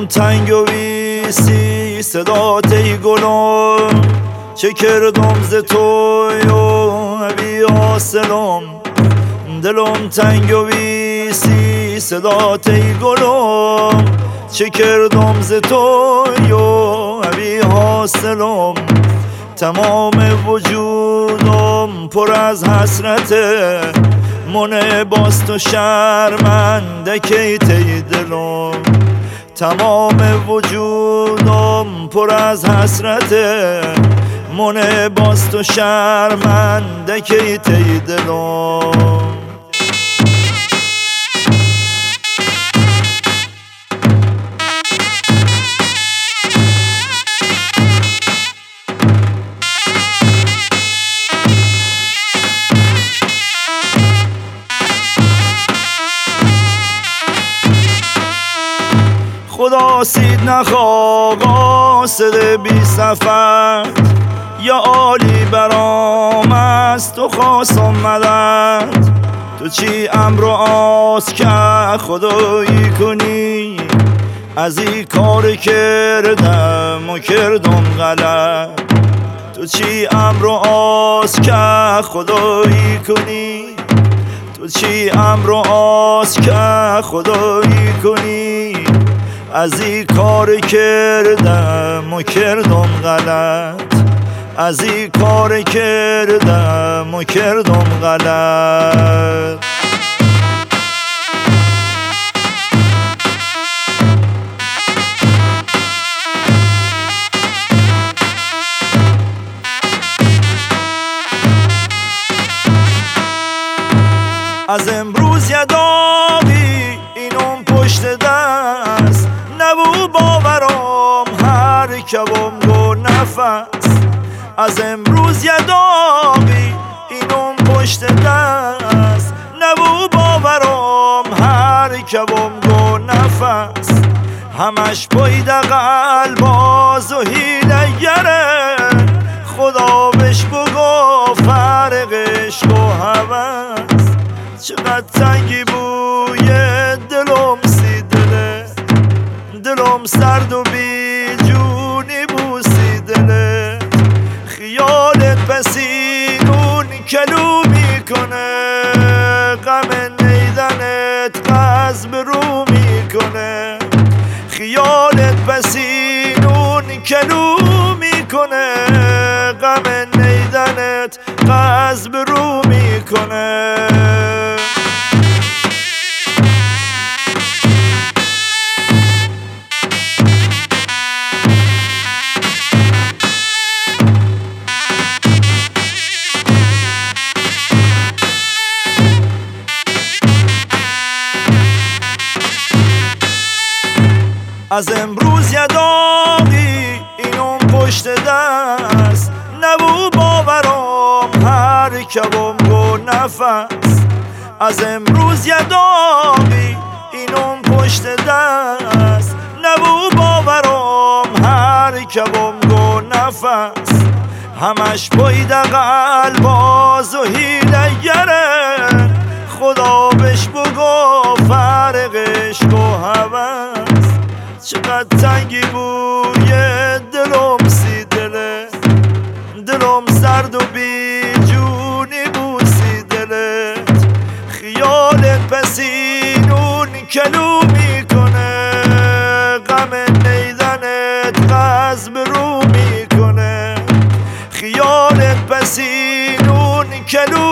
تنگ و ویسی صدات ای گلم، چه کردم ز توی و بی حاصلم. دلم تنگ و ویسی صدات ای گلم، چه کردم ز توی و بی حاصلم. تمام وجودم پر از حسرته، من باست و شرمنده کی تی دلم. تمام وجودم پر از حسرته، من باست و شرمنده کی تی دلم. خدا سید نخوا قاصد بی سفر، یا عالی برام است و خواستم مدد. تو چی امر و آس که خدایی کنی، از این کار کردم و کردم غلط. تو چی امر و آس که خدایی کنی، تو چی امر و آس که خدایی کنی، از این کار کردم و کردم غلط. از این کار کردم و کردم غلط. از امروز یه داغی اینم پشت دست، نبو باورم هر کبم گو نفس. از امروز یه داغی اینم پشت دست، نبو باورم هر کبم گو نفس. همش باید قلباز و حیله گره، خدا بهش بگو فرق عشق و هوس. چقدر تنگی بوی دلم سی دله، دلم سرد و بی جونی بوسی دله. خیالت پسینون کلو میکنه، غم نیدنت قلب رو میکنه. خیالت پسینون کلو میکنه، غم نیدنت قلب رو میکنه. از امروز یه داغی اینم پشت دست، نبو باورم هر کبم گو نفس. از امروز یه داغی اینم پشت دست، نبو باورم هر کبم گو نفس. همش باید قلباز و حیله گره، خدا بهش بگو فرق عشق و هوس. چقدر تنگی بوی دلم سی دله، دلم سرد و بی جونی بوسی دلت. خیالت پسینون کلو میکنه، غم نیدنت قلب رو میکنه. خیالت پسینون کلو